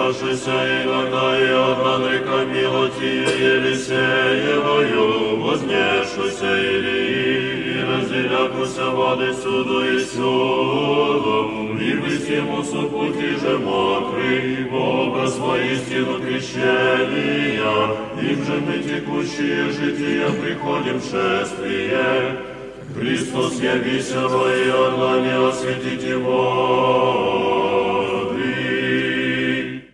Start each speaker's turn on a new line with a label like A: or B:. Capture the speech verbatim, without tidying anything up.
A: Отличавшийся иногда и от Ладыка милостью Елисеевою, вознесшуюся Илии, и разделякуся воды суду и сюдом, и быть ему супути же мокрый, образ воистину крещения, им же мы текущие жития приходим в шествие. Христос явися во Иоанна, осветить его.